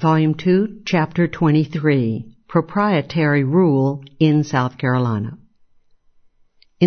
Volume 2, Chapter 23, Proprietary Rule in South Carolina. In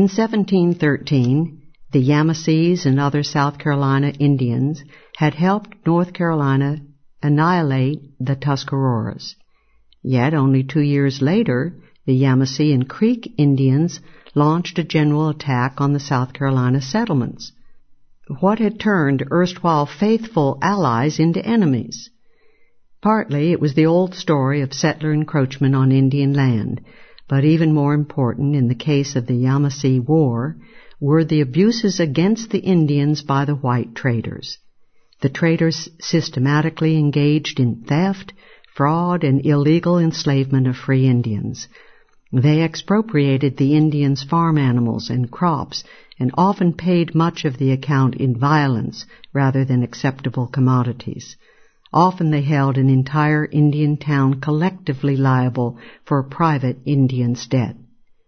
1713, the Yamasees and other South Carolina Indians had helped North Carolina annihilate the Tuscaroras. Yet only 2 years later, the Yamasee and Creek Indians launched a general attack on the South Carolina settlements. What had turned erstwhile faithful allies into enemies? Partly it was the old story of settler encroachment on Indian land, but even more important in the case of the Yamasee War were the abuses against the Indians by the white traders. The traders systematically engaged in theft, fraud, and illegal enslavement of free Indians. They expropriated the Indians' farm animals and crops and often paid much of the account in violence rather than acceptable commodities. Often they held an entire Indian town collectively liable for a private Indian's debt.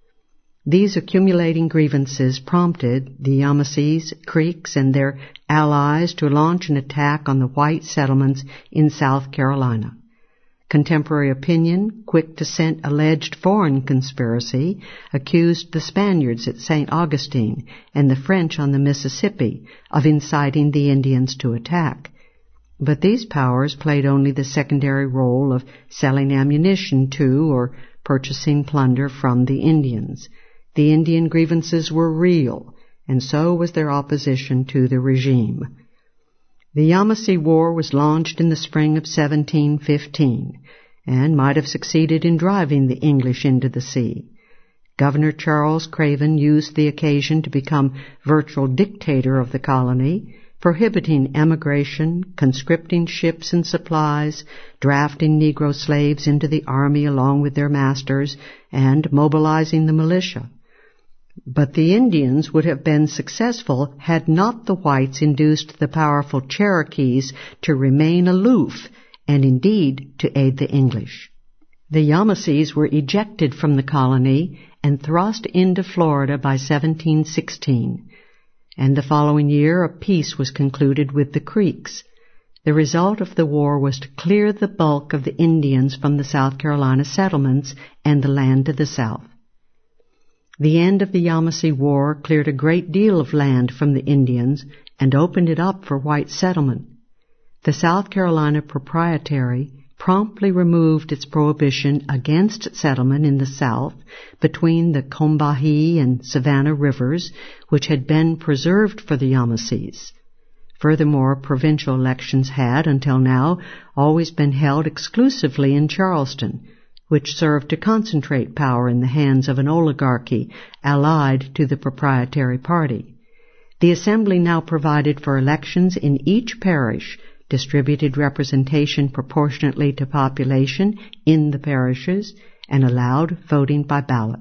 These accumulating grievances prompted the Yamasees, Creeks, and their allies to launch an attack on the white settlements in South Carolina. Contemporary opinion, quick to scent alleged foreign conspiracy, accused the Spaniards at St. Augustine and the French on the Mississippi of inciting the Indians to attack. But these powers played only the secondary role of selling ammunition to or purchasing plunder from the Indians. The Indian grievances were real, and so was their opposition to the regime. The Yamasee War was launched in the spring of 1715, and might have succeeded in driving the English into the sea. Governor Charles Craven used the occasion to become virtual dictator of the colony, prohibiting emigration, conscripting ships and supplies, drafting Negro slaves into the army along with their masters, and mobilizing the militia. But the Indians would have been successful had not the whites induced the powerful Cherokees to remain aloof and indeed to aid the English. The Yamasees were ejected from the colony and thrust into Florida by 1716, and the following year a peace was concluded with the Creeks. The result of the war was to clear the bulk of the Indians from the South Carolina settlements and the land to the south. The end of the Yamasee War cleared a great deal of land from the Indians and opened it up for white settlement. The South Carolina Proprietary promptly removed its prohibition against settlement in the south between the Combahee and Savannah rivers, which had been preserved for the Yamasees. Furthermore, provincial elections had, until now, always been held exclusively in Charleston, which served to concentrate power in the hands of an oligarchy allied to the Proprietary Party. The Assembly now provided for elections in each parish, distributed representation proportionately to population in the parishes, and allowed voting by ballot.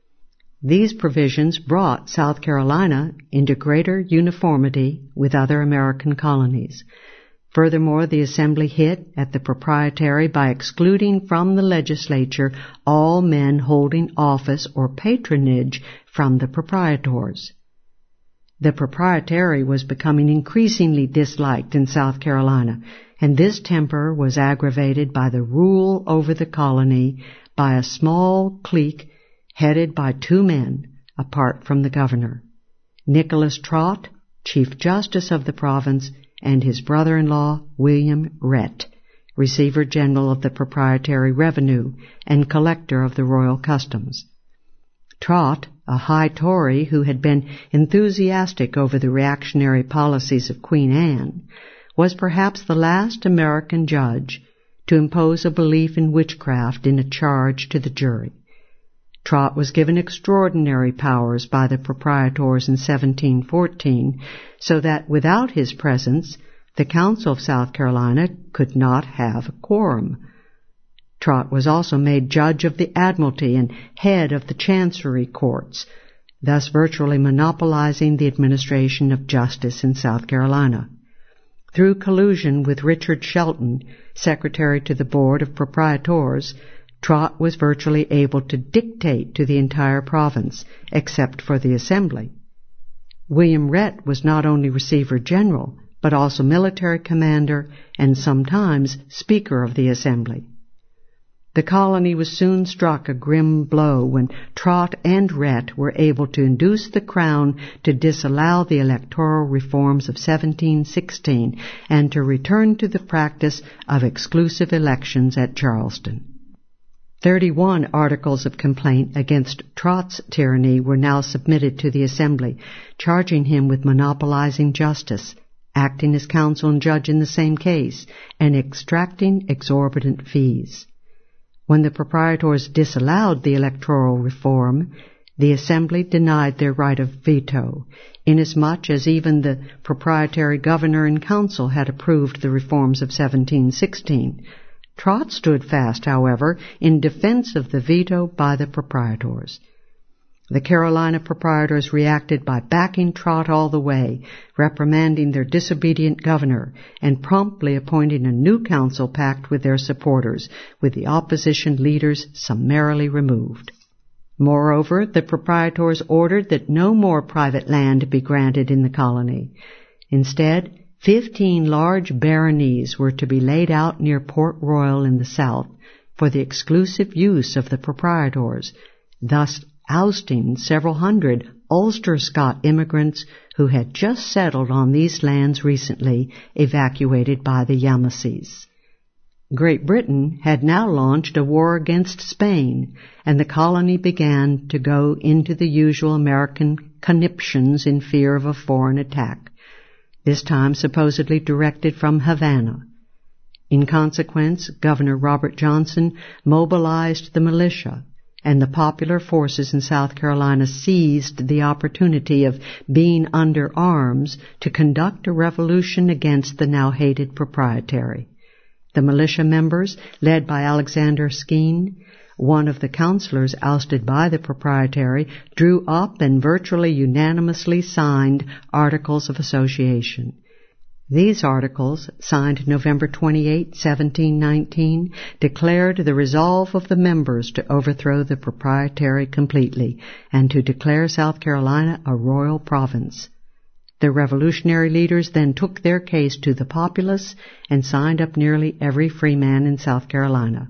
These provisions brought South Carolina into greater uniformity with other American colonies. Furthermore, the Assembly hit at the Proprietary by excluding from the legislature all men holding office or patronage from the proprietors. The Proprietary was becoming increasingly disliked in South Carolina, and this temper was aggravated by the rule over the colony by a small clique headed by 2 men, apart from the governor: Nicholas Trott, Chief Justice of the province, and his brother-in-law, William Rhett, Receiver General of the Proprietary Revenue and Collector of the Royal Customs. Trott, a high Tory who had been enthusiastic over the reactionary policies of Queen Anne, was perhaps the last American judge to impose a belief in witchcraft in a charge to the jury. Trott was given extraordinary powers by the proprietors in 1714, so that without his presence, the Council of South Carolina could not have a quorum. Trott was also made judge of the Admiralty and head of the Chancery Courts, thus virtually monopolizing the administration of justice in South Carolina. Through collusion with Richard Shelton, secretary to the Board of Proprietors, Trott was virtually able to dictate to the entire province, except for the Assembly. William Rhett was not only Receiver General, but also military commander and sometimes Speaker of the Assembly. The colony was soon struck a grim blow when Trott and Rhett were able to induce the Crown to disallow the electoral reforms of 1716 and to return to the practice of exclusive elections at Charleston. 31 articles of complaint against Trott's tyranny were now submitted to the Assembly, charging him with monopolizing justice, acting as counsel and judge in the same case, and extracting exorbitant fees. When the proprietors disallowed the electoral reform, the Assembly denied their right of veto, inasmuch as even the proprietary governor and council had approved the reforms of 1716. Trott stood fast, however, in defense of the veto by the proprietors. The Carolina proprietors reacted by backing Trott all the way, reprimanding their disobedient governor, and promptly appointing a new council packed with their supporters, with the opposition leaders summarily removed. Moreover, the proprietors ordered that no more private land be granted in the colony. Instead, 15 large baronies were to be laid out near Port Royal in the south for the exclusive use of the proprietors, thus ousting several hundred Ulster Scot immigrants who had just settled on these lands recently, evacuated by the Yamassees. Great Britain had now launched a war against Spain, and the colony began to go into the usual American conniptions in fear of a foreign attack, this time supposedly directed from Havana. In consequence, Governor Robert Johnson mobilized the militia, and the popular forces in South Carolina seized the opportunity of being under arms to conduct a revolution against the now hated proprietary. The militia members, led by Alexander Skene, one of the councilors ousted by the proprietary, drew up and virtually unanimously signed Articles of Association. These articles, signed November 28, 1719, declared the resolve of the members to overthrow the proprietary completely and to declare South Carolina a royal province. The revolutionary leaders then took their case to the populace and signed up nearly every free man in South Carolina.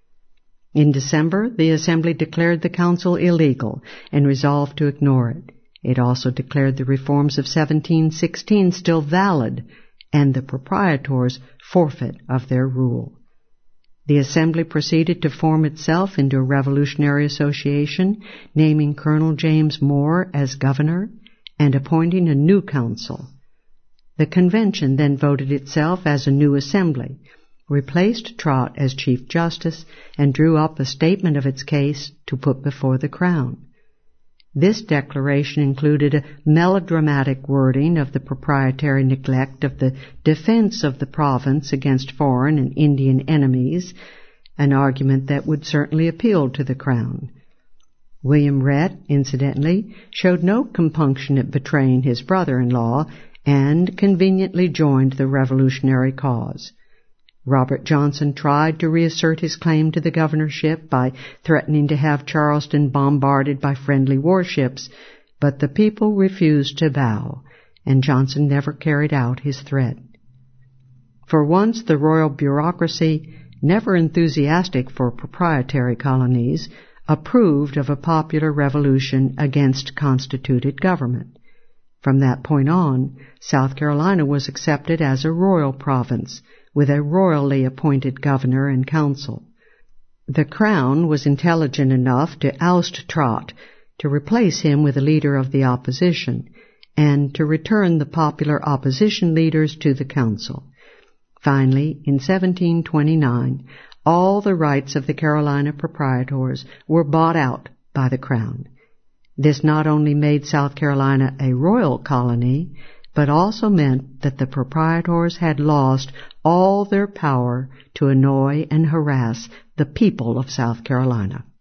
In December, the Assembly declared the council illegal and resolved to ignore it. It also declared the reforms of 1716 still valid, and the proprietors forfeit of their rule. The Assembly proceeded to form itself into a revolutionary association, naming Colonel James Moore as governor and appointing a new council. The convention then voted itself as a new assembly, replaced Trott as Chief Justice, and drew up a statement of its case to put before the Crown. This declaration included a melodramatic wording of the proprietary neglect of the defense of the province against foreign and Indian enemies, an argument that would certainly appeal to the Crown. William Rhett, incidentally, showed no compunction at betraying his brother-in-law and conveniently joined the revolutionary cause. Robert Johnson tried to reassert his claim to the governorship by threatening to have Charleston bombarded by friendly warships, but the people refused to bow, and Johnson never carried out his threat. For once, the royal bureaucracy, never enthusiastic for proprietary colonies, approved of a popular revolution against constituted government. From that point on, South Carolina was accepted as a royal province, with a royally appointed governor and council. The Crown was intelligent enough to oust Trott, to replace him with a leader of the opposition, and to return the popular opposition leaders to the council. Finally, in 1729, all the rights of the Carolina proprietors were bought out by the Crown. This not only made South Carolina a royal colony, but also meant that the proprietors had lost all their power to annoy and harass the people of South Carolina.